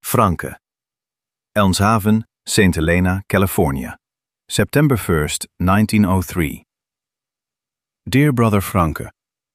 Franke, Elmshaven, St. Helena, California, September 1st, 1903. Dear Brother Franke,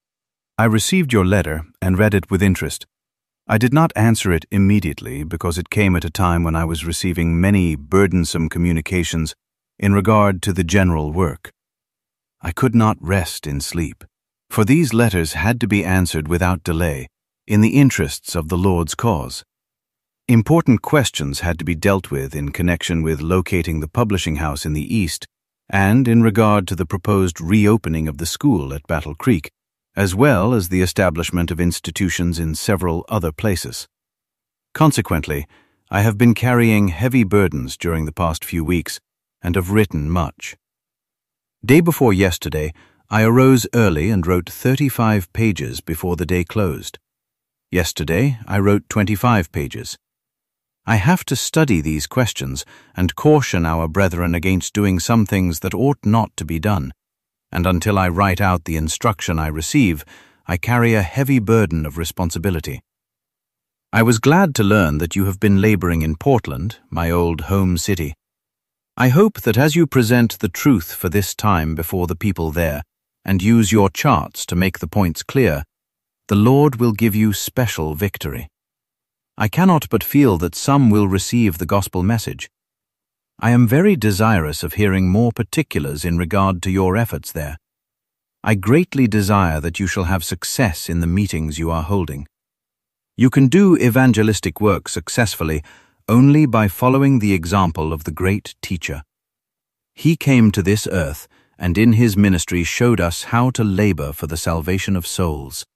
I received your letter and read it with interest. I did not answer it immediately because it came at a time when I was receiving many burdensome communications in regard to the general work. I could not rest in sleep, for these letters had to be answered without delay, in the interests of the Lord's cause. Important questions had to be dealt with in connection with locating the publishing house in the East and in regard to the proposed reopening of the school at Battle Creek, as well as the establishment of institutions in several other places. Consequently, I have been carrying heavy burdens during the past few weeks and have written much. Day before yesterday, I arose early and wrote 35 pages before the day closed. Yesterday, I wrote 25 pages. I have to study these questions and caution our brethren against doing some things that ought not to be done, and until I write out the instruction I receive, I carry a heavy burden of responsibility. I was glad to learn that you have been laboring in Portland, my old home city. I hope that as you present the truth for this time before the people there, and use your charts to make the points clear, the Lord will give you special victory. I cannot but feel that some will receive the gospel message. I am very desirous of hearing more particulars in regard to your efforts there. I greatly desire that you shall have success in the meetings you are holding. You can do evangelistic work successfully only by following the example of the great teacher. He came to this earth and in his ministry showed us how to labor for the salvation of souls.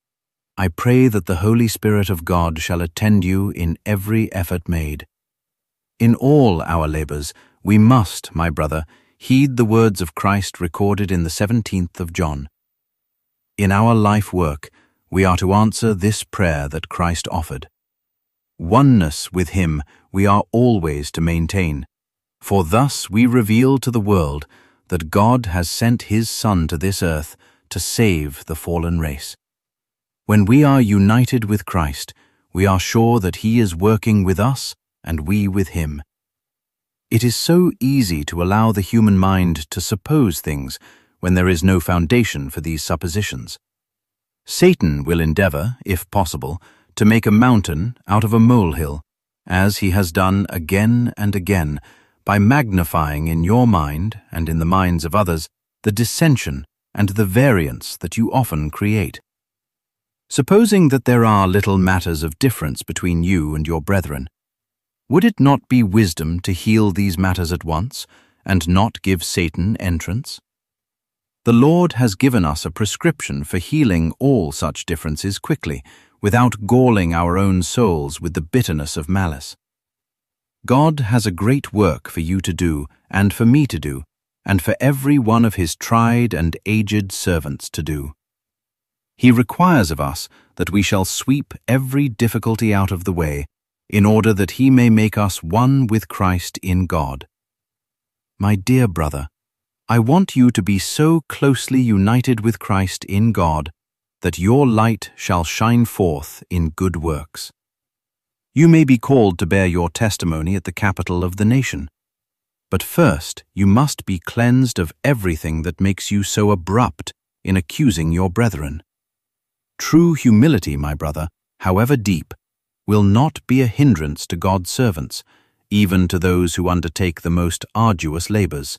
I pray that the Holy Spirit of God shall attend you in every effort made. In all our labors, we must, my brother, heed the words of Christ recorded in the 17th of John. In our life work, we are to answer this prayer that Christ offered. Oneness with him we are always to maintain, for thus we reveal to the world that God has sent his Son to this earth to save the fallen race. When we are united with Christ, we are sure that he is working with us and we with him. It is so easy to allow the human mind to suppose things when there is no foundation for these suppositions. Satan will endeavor, if possible, to make a mountain out of a molehill, as he has done again and again, by magnifying in your mind and in the minds of others the dissension and the variance that you often create. Supposing that there are little matters of difference between you and your brethren, would it not be wisdom to heal these matters at once and not give Satan entrance? The Lord has given us a prescription for healing all such differences quickly, without galling our own souls with the bitterness of malice. God has a great work for you to do and for me to do, and for every one of his tried and aged servants to do. He requires of us that we shall sweep every difficulty out of the way, in order that he may make us one with Christ in God. My dear brother, I want you to be so closely united with Christ in God that your light shall shine forth in good works. You may be called to bear your testimony at the capital of the nation, but first you must be cleansed of everything that makes you so abrupt in accusing your brethren. True humility, my brother, however deep, will not be a hindrance to God's servants, even to those who undertake the most arduous labors.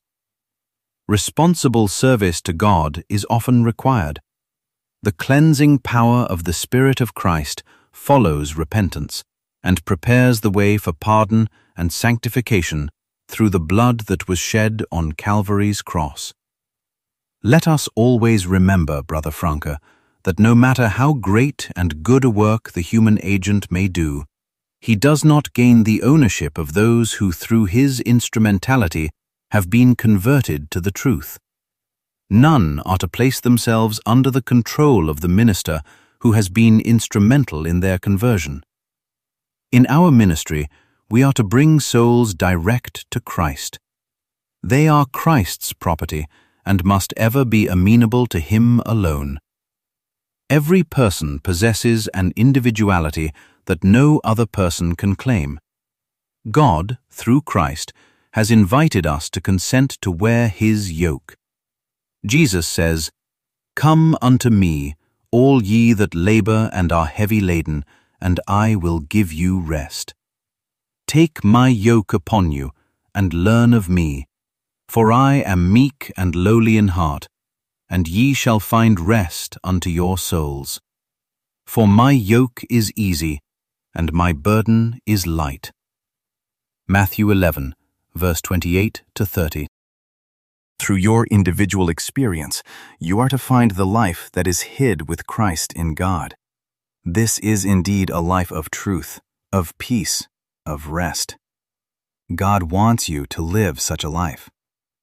Responsible service to God is often required. The cleansing power of the Spirit of Christ follows repentance and prepares the way for pardon and sanctification through the blood that was shed on Calvary's cross. Let us always remember, Brother Franke, that no matter how great and good a work the human agent may do, he does not gain the ownership of those who through his instrumentality have been converted to the truth. None are to place themselves under the control of the minister who has been instrumental in their conversion. In our ministry, we are to bring souls direct to Christ. They are Christ's property and must ever be amenable to him alone. Every person possesses an individuality that no other person can claim. God, through Christ, has invited us to consent to wear His yoke. Jesus says, "Come unto me, all ye that labor and are heavy laden, and I will give you rest. Take my yoke upon you, and learn of me, for I am meek and lowly in heart, and ye shall find rest unto your souls. For my yoke is easy, and my burden is light." Matthew 11, verse 28 to 30. Through your individual experience, you are to find the life that is hid with Christ in God. This is indeed a life of truth, of peace, of rest. God wants you to live such a life.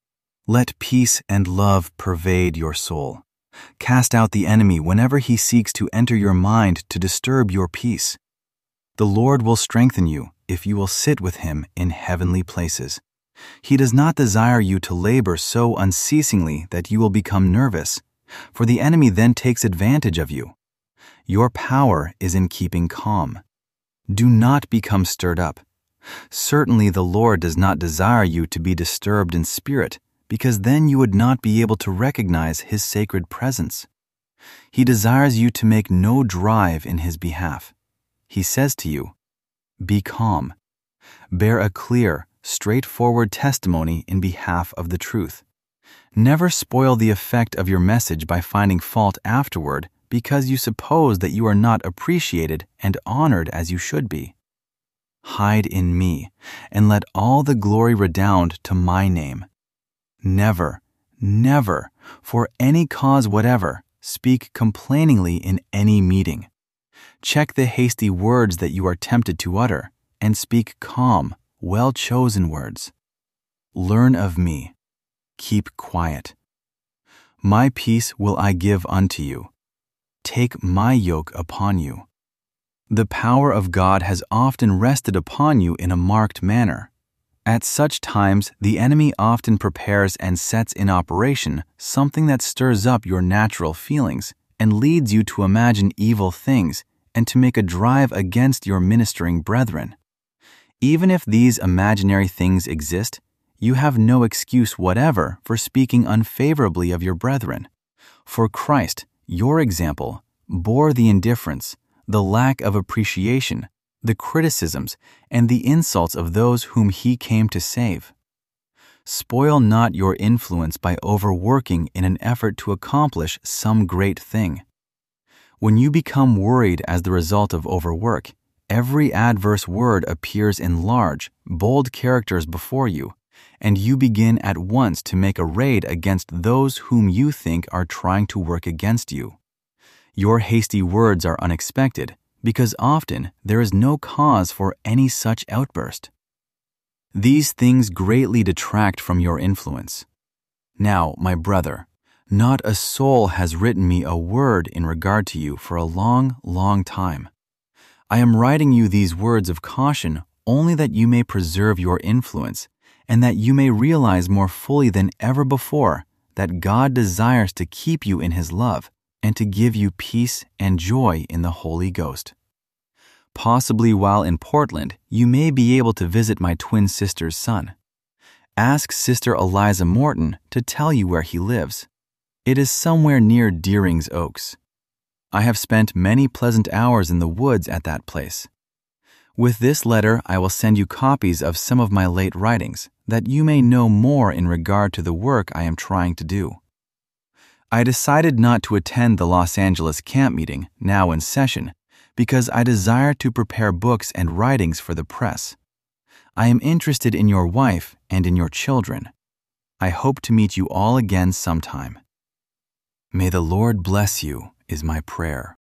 Let peace and love pervade your soul. Cast out the enemy whenever he seeks to enter your mind to disturb your peace. The Lord will strengthen you if you will sit with Him in heavenly places. He does not desire you to labor so unceasingly that you will become nervous, for the enemy then takes advantage of you. Your power is in keeping calm. Do not become stirred up. Certainly the Lord does not desire you to be disturbed in spirit, because then you would not be able to recognize His sacred presence. He desires you to make no drive in His behalf. He says to you, "Be calm. Bear a clear, straightforward testimony in behalf of the truth. Never spoil the effect of your message by finding fault afterward because you suppose that you are not appreciated and honored as you should be. Hide in me, and let all the glory redound to my name. Never, never, for any cause whatever, speak complainingly in any meeting. Check the hasty words that you are tempted to utter, and speak calm, well-chosen words. Learn of me. Keep quiet. My peace will I give unto you. Take my yoke upon you." The power of God has often rested upon you in a marked manner. At such times, the enemy often prepares and sets in operation something that stirs up your natural feelings and leads you to imagine evil things and to make a drive against your ministering brethren. Even if these imaginary things exist, you have no excuse whatever for speaking unfavorably of your brethren. For Christ, your example, bore the indifference, the lack of appreciation, the criticisms, and the insults of those whom He came to save. Spoil not your influence by overworking in an effort to accomplish some great thing. When you become worried as the result of overwork, every adverse word appears in large, bold characters before you, and you begin at once to make a raid against those whom you think are trying to work against you. Your hasty words are unexpected, because often there is no cause for any such outburst. These things greatly detract from your influence. Now, my brother, not a soul has written me a word in regard to you for a long, long time. I am writing you these words of caution only that you may preserve your influence, and that you may realize more fully than ever before that God desires to keep you in His love and to give you peace and joy in the Holy Ghost. Possibly while in Portland, you may be able to visit my twin sister's son. Ask Sister Eliza Morton to tell you where he lives. It is somewhere near Deering's Oaks. I have spent many pleasant hours in the woods at that place. With this letter, I will send you copies of some of my late writings, that you may know more in regard to the work I am trying to do. I decided not to attend the Los Angeles camp meeting, now in session, because I desire to prepare books and writings for the press. I am interested in your wife and in your children. I hope to meet you all again sometime. May the Lord bless you, is my prayer.